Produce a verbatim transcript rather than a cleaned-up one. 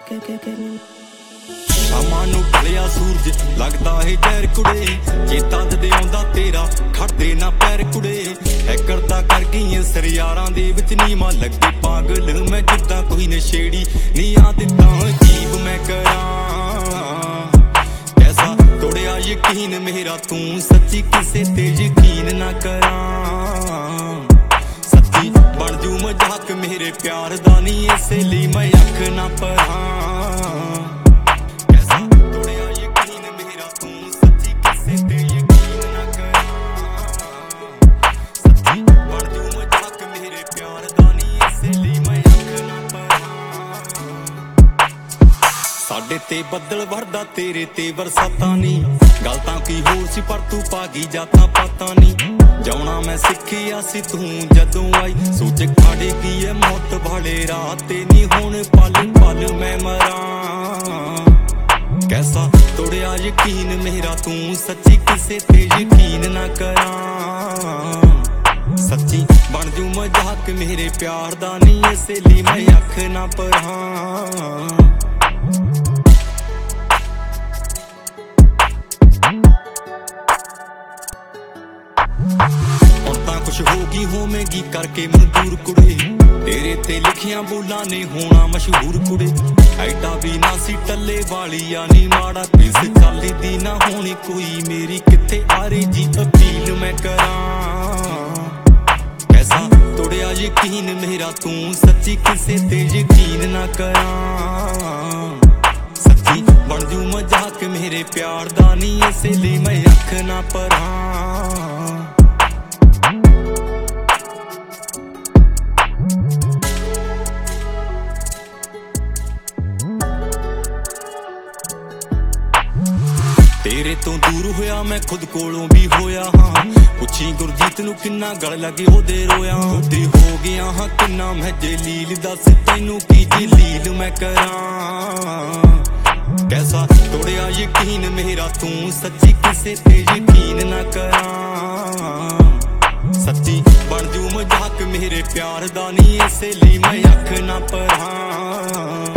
ਸ਼ਾਮਾਂ ਨੂੰ ਢਲਿਆ ਸੂਰਜ ਲੱਗਦਾ ਏ ਜ਼ਹਿਰ ਕੁੜੇ, ਚੇਤਾ ਜਦ ਆਉਂਦਾ ਤੇਰਾ ਖੜਦੇ ਨਾ ਪੈਰ ਕੁੜੇ। ਐ ਕਰਦਾ ਕਰ ਗਈ ਸਿਰ ਯਾਰਾਂ ਦੇ ਵਿੱਚ ਨੀਵਾਂ ਲੱਗੇ ਪਾਗਲ ਮੈਂ ਜਿੱਦਾਂ ਕੋਈ ਨਸ਼ੇੜੀ। ਨੀਆਂ ਦਿੱਤਾ ਜੀਬ ਮੈਂ ਕਰਾਂ ਕੈਸਾ ਤੋੜਿਆ ਯਕੀਨ ਮੇਰਾ ਤੂੰ, ਸੱਚੀ ਕਿਸੇ ਤੇ ਯਕੀਨ ਨਾ ਕਰਾਂ। ਸੱਚੀ ਬਣ ਜੂ ਮਜ਼ਾਕ ਮੇਰੇ ਪਿਆਰ ਦਾ ਨੀ, ਇਸੇ ਲਈ ਮੈਂ ਅੱਖ ਨਾ ਪਰਾਂ। ਸਾਡੇ ਤੇ ਬੱਦਲ ਵਰਦਾ ਤੇਰੇ ਤੇ ਬਰਸਾਤਾਂ ਨੀ, ਗੱਲ ਤਾਂ ਕੀ ਹੋਰ ਸੀ ਪਰ ਤੂੰ ਪਾਗੀ ਜਾਤਾਂ ਪਾਤਾਂ ਨੀ। ਜਾਉਣਾ ਮੈਂ ਸਿੱਖਿਆ ਸੀ ਤੂੰ ਜਦੋਂ ਆਈ, ਸੋਚ ਖਾੜੇ ਕੀ ਐ ਮੌਤ ਵਾਲੇ ਰਾਹ ਤੇ ਨੀ। ਹੁਣ ਪਲ ਪਲ ਮੈਂ ਮਰਾਂ ਕੈਸਾ ਤੋੜਿਆ ਯਕੀਨ ਮੇਰਾ ਤੂੰ, ਸੱਚੀ ਕਿਸੇ ਤੇ ਯਕੀਨ ਨਾ ਕਰਾਂ। ਸੱਚੀ ਬਣ ਜੂ ਮਜ਼ਾਕ ਮੇਰੇ ਪਿਆਰ ਦਾ ਨੀ, ਇਸੇ ਲਈ ਮੈਂ ਅੱਖ ਨਾ ਪਰਾਂ। ਹੁਣ ਤਾਂ ਕੁਛ ਹੋ ਗਈ ਹੋਵੇਗੀ ਕਰਕੇ ਮਨਜ਼ੂਰ ਕੁੜੇ, ਤੇਰੇ ਤੇ ਲਿਖੀਆਂ ਬੋਲਾਂ ਨੇ ਹੋਣਾ ਮਸ਼ਹੂਰ ਕੁੜੇ। ਐਡਾ ਵੀ ਨਾ ਸੀ ਟੱਲੇ ਵਾਲੀਆ ਨੀ, ਮਾੜਾ ਕਿਸ ਚਾਲੀ ਦੀ ਨਾ ਹੋਣੀ ਕੋਈ ਮੇਰੀ, ਕਿੱਥੇ ਆਰੇ ਜੀ ਅਪੀਲ ਮੈਂ ਕਰਾਂ। ਕੈਸਾ ਤੋੜਿਆ ਯਕੀਨ ਮੇਰਾ ਤੂੰ, ਸੱਚੀ ਕਿਸੇ ਤੇ ਯਕੀਨ ਨਾ ਕਰਾਂ। ਸੱਚੀ ਬਣ ਜੂ ਮਜ਼ਾਕ ਮੇਰੇ ਪਿਆਰ ਦਾ ਨੀ, ਇਸੇ ਲਈ ਮੈਂ ਅੱਖ ਨਾ ਪਰਾਂ। ਤੇਰੇ ਤੋਂ ਦੂਰ ਹੋਇਆ ਮੈਂ ਖੁਦ ਕੋਲੋਂ ਵੀ ਹੋਇਆ ਹਾਂ, ਪੁੱਛੀ ਗੁਰਜੀਤ ਨੂੰ ਕਿੰਨਾ ਗਲ ਲੱਗੇ ਉਹਦੇ ਰੋਇਆ। ਉਹਦੇ ਹੋ ਗਿਆ ਹਾਂ ਕਿੰਨਾ ਮੈਂ ਜਲੀਲ, ਦੱਸ ਤੈਨੂੰ ਕੀ ਜਲੀਲ ਮੈਂ ਕਰਾਂ। ਕੈਸਾ ਤੋੜਿਆ ਯਕੀਨ ਮੇਰਾ ਤੂੰ, ਸੱਚੀ ਕਿਸੇ ਤੇ ਯਕੀਨ ਨਾ ਕਰਾਂ। ਸੱਚੀ ਬਣ ਜੂ ਮਜ਼ਾਕ ਮੇਰੇ ਪਿਆਰ ਦਾ ਨੀ, ਇਸੇ ਲਈ ਮੈਂ ਅੱਖ ਨਾ ਪਰਾਂ।